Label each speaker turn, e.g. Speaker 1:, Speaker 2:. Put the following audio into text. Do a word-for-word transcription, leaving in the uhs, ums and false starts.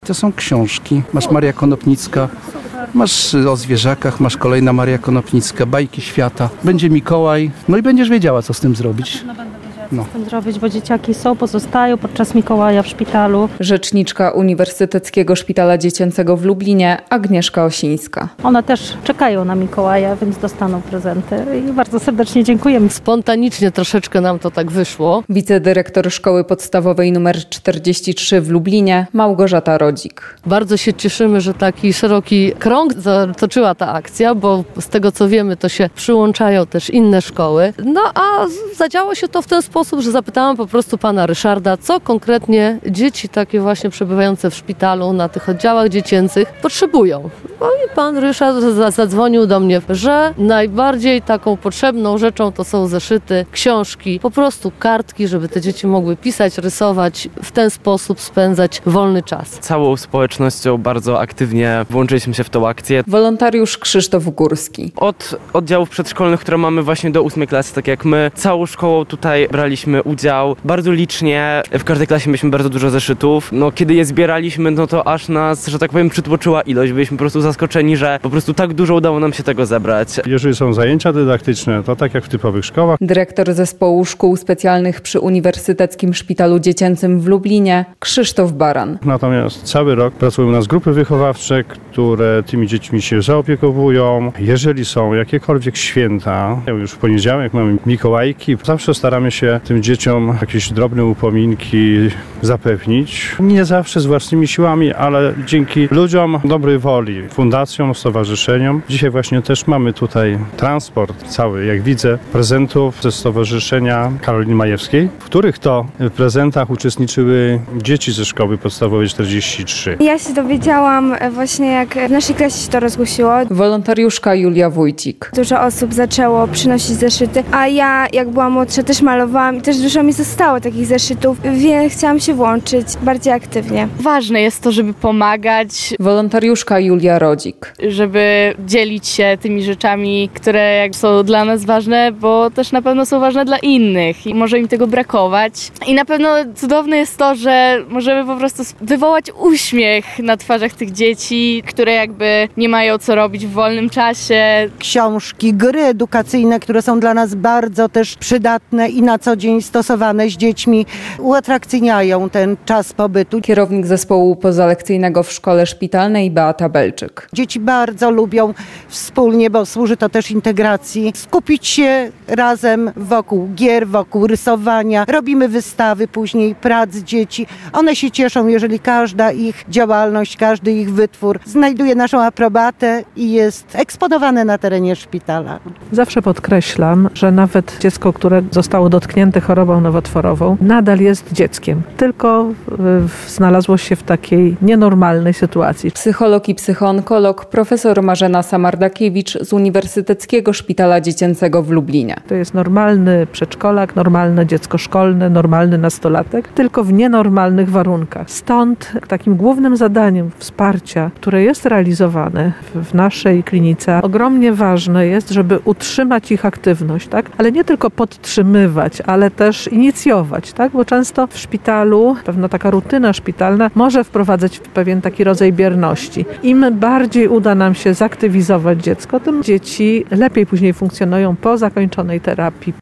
Speaker 1: To są książki. Masz Maria Konopnicka, masz o zwierzakach, masz kolejna Maria Konopnicka, bajki świata. Będzie Mikołaj, no i będziesz wiedziała, co z tym zrobić.
Speaker 2: No. Co z tym zrobić, bo dzieciaki są, pozostają podczas Mikołaja w szpitalu.
Speaker 3: Rzeczniczka Uniwersyteckiego Szpitala Dziecięcego w Lublinie, Agnieszka Osińska.
Speaker 2: One też czekają na Mikołaja, więc dostaną prezenty i bardzo serdecznie dziękujemy.
Speaker 4: Spontanicznie troszeczkę nam to tak wyszło.
Speaker 3: Wicedyrektor Szkoły Podstawowej nr czterdzieści trzy w Lublinie, Małgorzata Rodzik.
Speaker 4: Bardzo się cieszymy, że taki szeroki krąg zatoczyła ta akcja, bo z tego co wiemy, to się przyłączają też inne szkoły. No a zadziało się to w ten sposób, że zapytałam po prostu pana Ryszarda, co konkretnie dzieci takie właśnie przebywające w szpitalu na tych oddziałach dziecięcych potrzebują. No i pan Ryszard zadzwonił do mnie, że najbardziej taką potrzebną rzeczą to są zeszyty, książki, po prostu kartki, żeby te dzieci mogły pisać, rysować, w ten sposób spędzać wolny czas.
Speaker 5: Całą społecznością bardzo aktywnie włączyliśmy się w tą akcję.
Speaker 3: Wolontariusz Krzysztof Górski.
Speaker 5: Od oddziałów przedszkolnych, które mamy właśnie do ósmej klasy, tak jak my, całą szkołą tutaj braliśmy udział bardzo licznie. W każdej klasie mieliśmy bardzo dużo zeszytów. No, kiedy je zbieraliśmy, no to aż nas, że tak powiem, przytłoczyła ilość. Byliśmy po prostu zaskoczeni, że po prostu tak dużo udało nam się tego zebrać.
Speaker 6: Jeżeli są zajęcia dydaktyczne, to tak jak w typowych szkołach.
Speaker 3: Dyrektor Zespołu Szkół Specjalnych przy Uniwersyteckim Szpitalu Dziecięcym w Lublinie, Krzysztof Baran.
Speaker 6: Natomiast cały rok pracują u nas grupy wychowawcze, które tymi dziećmi się zaopiekowują. Jeżeli są jakiekolwiek święta, już w poniedziałek mamy Mikołajki, zawsze staramy się tym dzieciom jakieś drobne upominki zapewnić. Nie zawsze z własnymi siłami, ale dzięki ludziom dobrej woli, fundacjom, stowarzyszeniom. Dzisiaj właśnie też mamy tutaj transport cały, jak widzę, prezentów ze Stowarzyszenia Karoliny Majewskiej, w których to prezentach uczestniczyły dzieci ze Szkoły Podstawowej czterdzieści trzy.
Speaker 7: Ja się dowiedziałam właśnie, jak w naszej klasie się to rozgłosiło.
Speaker 3: Wolontariuszka Julia Wójcik.
Speaker 7: Dużo osób zaczęło przynosić zeszyty, a ja, jak byłam młodsza, też malowałam i też dużo mi zostało takich zeszytów, więc chciałam się włączyć bardziej aktywnie.
Speaker 8: Ważne jest to, żeby pomagać.
Speaker 3: Wolontariuszka Julia Rodzik.
Speaker 8: Żeby dzielić się tymi rzeczami, które są dla nas ważne, bo też na pewno są ważne dla innych i może im tego brakować. I na pewno cudowne jest to, że możemy po prostu wywołać uśmiech na twarzach tych dzieci, które jakby nie mają co robić w wolnym czasie.
Speaker 9: Książki, gry edukacyjne, które są dla nas bardzo też przydatne i na co dzień stosowane z dziećmi, uatrakcyjniają ten czas pobytu.
Speaker 3: Kierownik zespołu pozalekcyjnego w szkole szpitalnej Beata Belczyk.
Speaker 9: Dzieci bardzo lubią wspólnie, bo służy to też integracji, skupić się razem wokół gier, wokół rysowania. Robimy wystawy później prac dzieci. One się cieszą, jeżeli każda ich działalność, każdy ich wytwór znajduje naszą aprobatę i jest eksponowane na terenie szpitala.
Speaker 10: Zawsze podkreślam, że nawet dziecko, które zostało dotknięte chorobą nowotworową, nadal jest dzieckiem, tylko znalazło się w takiej nienormalnej sytuacji.
Speaker 3: Psycholog i psychoonkolog profesor Marzena Samardakiewicz z Uniwersyteckiego Szpitala Dziecięcego w Lublinie.
Speaker 10: To jest normalny przedszkolak, normalne dziecko szkolne, normalny nastolatek, tylko w nienormalnych warunkach. Stąd takim głównym zadaniem wsparcia, które jest realizowane w naszej klinice, ogromnie ważne jest, żeby utrzymać ich aktywność, tak? Ale nie tylko podtrzymywać, ale też inicjować, tak? Bo często w szpitalu pewna taka rutyna szpitalna może wprowadzać pewien taki rodzaj bierności. Im bardziej uda nam się zaktywizować dziecko, tym dzieci lepiej później funkcjonują po zakończonej terapii.